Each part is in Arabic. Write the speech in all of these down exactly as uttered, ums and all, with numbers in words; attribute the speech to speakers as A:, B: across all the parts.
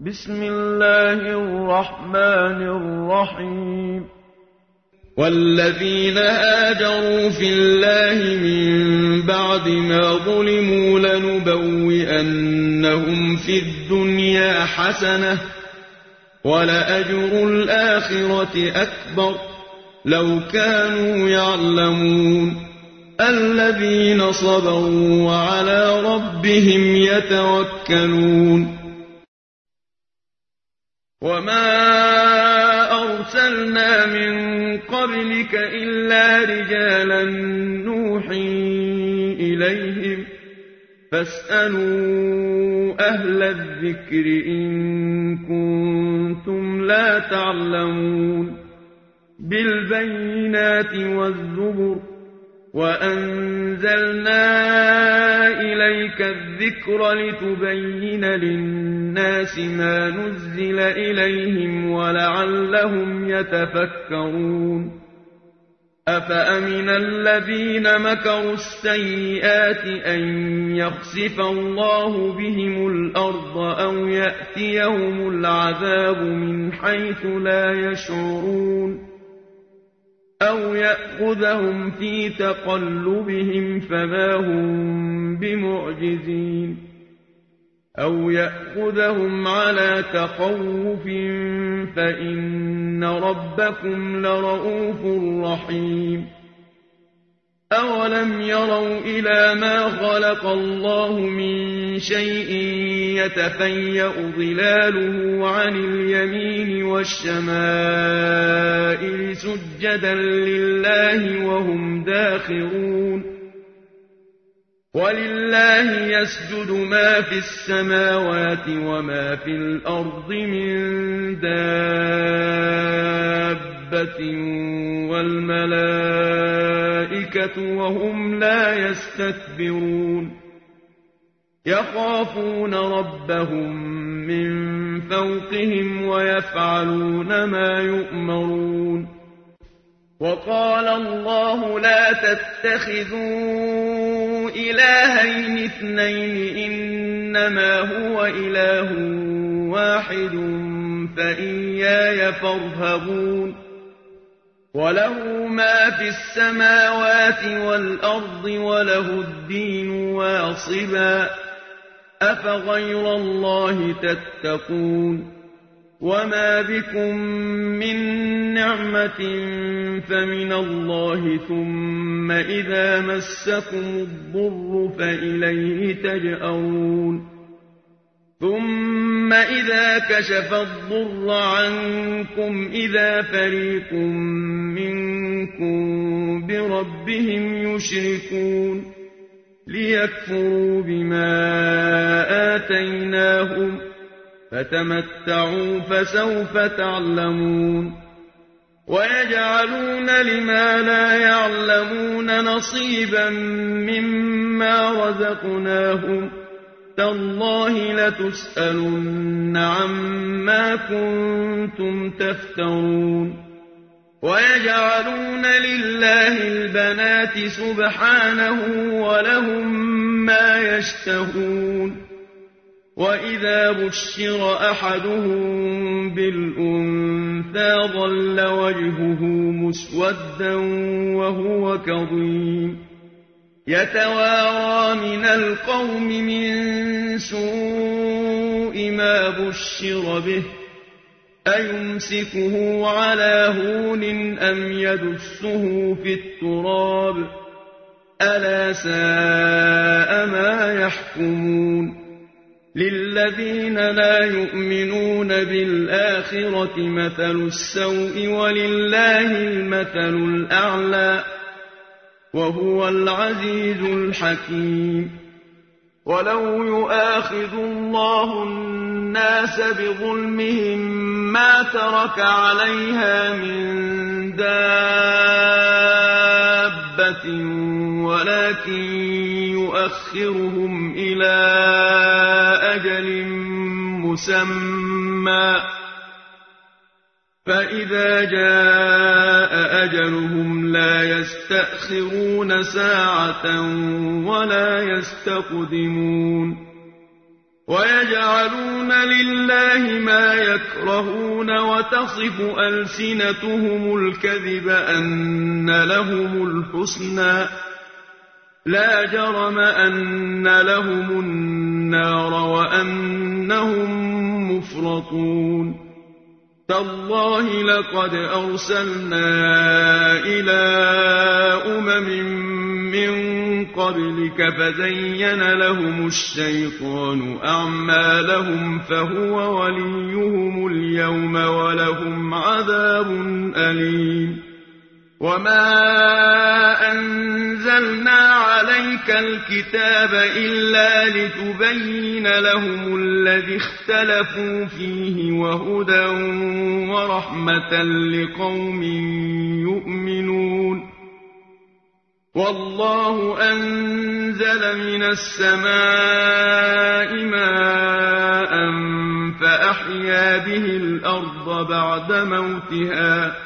A: بسم الله الرحمن الرحيم.
B: والذين هاجروا في الله من بعد ما ظلموا لنبوئنهم في الدنيا حسنة ولأجر الآخرة أكبر لو كانوا يعلمون. الذين صبروا وعلى ربهم يتوكلون. وما أرسلنا من قبلك إلا رجالا نوحي إليهم فاسألوا أهل الذكر إن كنتم لا تعلمون. بالبينات والزبر وأنزلنا إليك الذكر لتبين للناس ما نزل إليهم ولعلهم يتفكرون. أفأمن الذين مكروا السيئات أن يخسف الله بهم الأرض أو يأتيهم العذاب من حيث لا يشعرون أو يأخذهم في تقلبهم فما هم بمعجزين أو يأخذهم على تخوف فإن ربكم لرءوف رحيم. أولم يروا إلى ما خلق الله من شيء يتفيأ ظلاله عن اليمين والشمائل سجدا لله وهم داخرون. ولله يسجد ما في السماوات وما في الأرض من دابة والملائكة وهم لا يستكبرون. يخافون ربهم من فوقهم ويفعلون ما يؤمرون. وقال الله لا تتخذوا إلهين اثنين إنما هو إله واحد فإياي فارهبون. وله ما في السماوات والأرض وله الدين واصبا أفغير الله تتقون. وما بكم من نعمة فمن الله ثم إذا مسكم الضر فإليه تجأرون. ثم إذا كشف الضر عنكم إذا فريق منكم بربهم يشركون ليكفروا بما آتيناهم فتمتعوا فسوف تعلمون. ويجعلون لما لا يعلمون نصيبا مما رزقناهم تالله لتسألن عما كنتم تفترون. ويجعلون لله البنات سبحانه ولهم ما يشتهون. وإذا بشر أحدهم بالأنثى ظل وجهه مسودا وهو كظيم يتوارى من القوم من سوء ما بشر به أيمسكه على هون أم يدسه في التراب ألا ساء ما يحكمون. للذين لا يؤمنون بالآخرة مثل السوء ولله المثل الأعلى وهو العزيز الحكيم. ولو يؤاخذ الله الناس بظلمهم ما ترك عليها من دابة ولكن يؤخرهم إلى أجل مسمى فإذا جاء أجلهم لا يستأخرون ساعة ولا يستقدمون. ويجعلون لله ما يكرهون وتصف ألسنتهم الكذب أن لهم الحسنى لا جرم أن لهم النار وأنهم مفرطون تالله لقد أرسلنا إلى أمم من قبلك فزين لهم الشيطان أعمالهم فهو وليهم اليوم ولهم عذاب أليم وما أنزلنا عليك الكتاب إلا لتبين لهم الذي اختلفوا فيه وهدى ورحمة لقوم يؤمنون والله أنزل من السماء ماء فأحيا به الأرض بعد موتها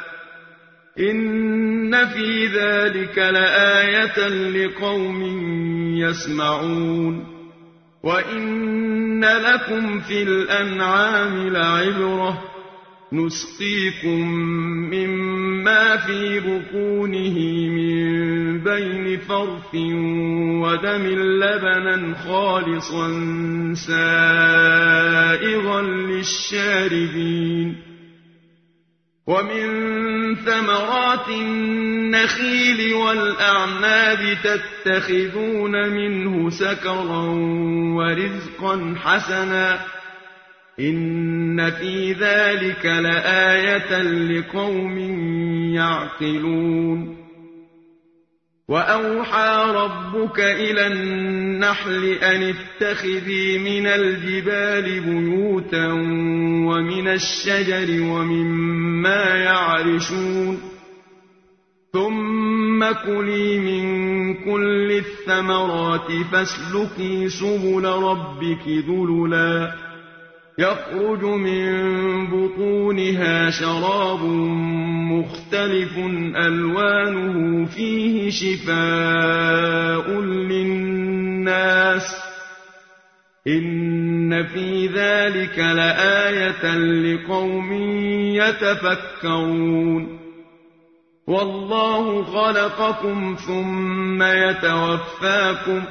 B: إن في ذلك لآية لقوم يسمعون وإن لكم في الأنعام لعبرة نسقيكم مما في بطونه من بين فرث ودم لبنا خالصا سائغا للشاربين ومن ثمرات النخيل والأعناب تتخذون منه سكرا ورزقا حسنا إن في ذلك لآية لقوم يعقلون وأوحى ربك إلى النحل أن اتخذي من الجبال بيوتا ومن الشجر ومما يعرشون ثم كلي من كل الثمرات فاسلكي سبل ربك ذللا يخرج من بطونها شراب مختلف ألوانه فيه شفاء للناس إن في ذلك لآية لقوم يتفكرون والله خلقكم ثم يتوفاكم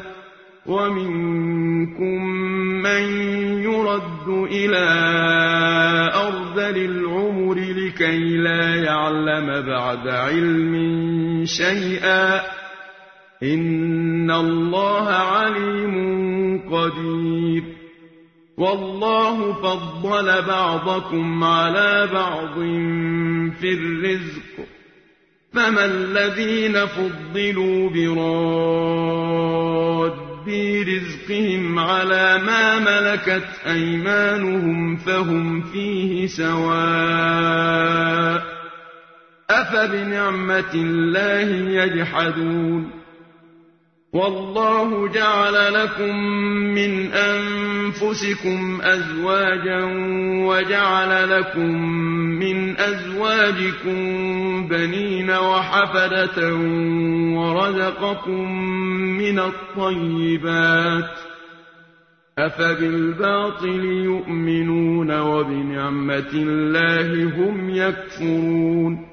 B: ومنكم من يرد إلى أرذل العمر لكي لا يعلم بعد علم شيئا إن الله عليم قدير والله فضل بعضكم على بعض في الرزق فما الذين فضلوا براد في رزقهم على ما ملكت أيمانهم فهم فيه سواء أفبنعمة الله يجحدون والله جعل لكم من أنفسكم أزواجا وجعل لكم من أزواجكم بنين وحفدة ورزقكم من الطيبات أفبالباطل يؤمنون وبنعمة الله هم يكفرون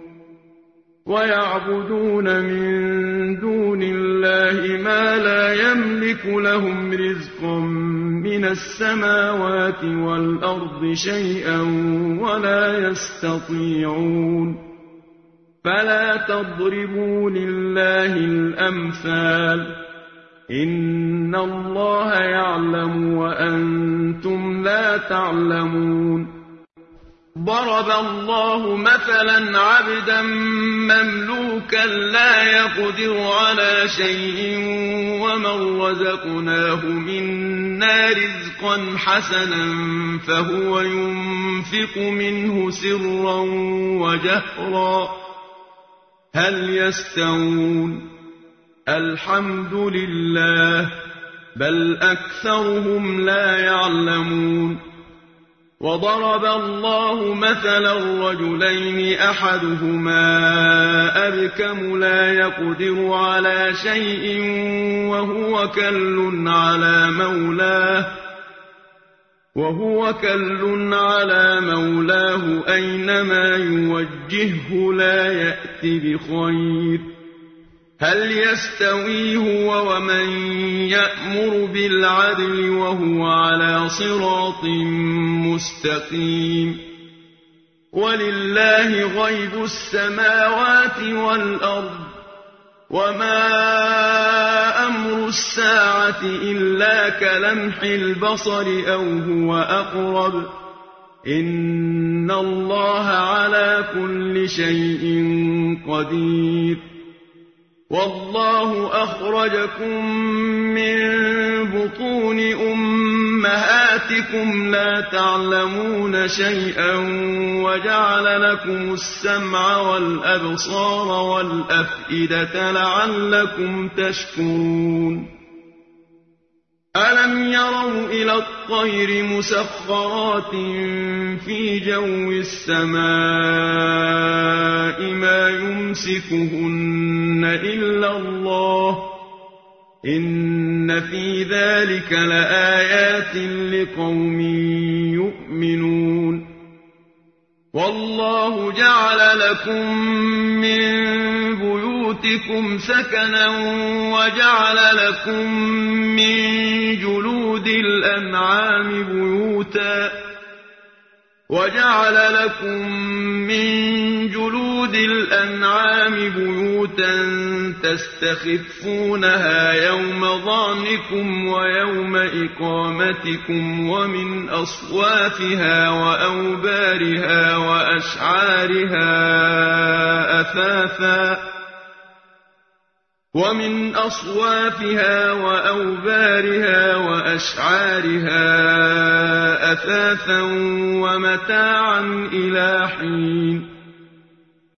B: ويعبدون من دون الله ما لا يملك لهم رزقا من السماوات والأرض شيئا ولا يستطيعون فلا تضربوا لله الأمثال إن الله يعلم وأنتم لا تعلمون ضرب الله مثلا عبدا مملوكا لا يقدر على شيء ومن رزقناه منا رزقا حسنا فهو ينفق منه سرا وجهرا هل يستوون الحمد لله بل أكثرهم لا يعلمون وضرب الله مثلا رجلين أحدهما أبكم لا يقدر على شيء وهو كل على مولاه وهو كل على مولاه أينما يوجهه لا يأت بخير هل يستوي هو ومن يأمر بالعدل وهو على صراط مستقيم ولله غيب السماوات والأرض وما أمر الساعة إلا كلمح البصر أو هو أقرب إن الله على كل شيء قدير والله أخرجكم من بطون أمهاتكم لا تعلمون شيئا وجعل لكم السمع والأبصار والأفئدة لعلكم تشكرون ألم يروا إلى الطير مسخرات في جو السماء ما يمسكهن إلا الله إن في ذلك لآيات لقوم يؤمنون والله جعل لكم من بيوتكم سكنا وجعل لكم من جلود الأنعام بيوتا وجعل لكم من جلود الأنعام بيوتا تستخفونها يوم ظعنكم ويوم إقامتكم ومن أصوافها وأوبارها وأشعارها أثاثا ومن أصوافها وأوبارها وأشعارها أثاثا ومتاعا إلى حين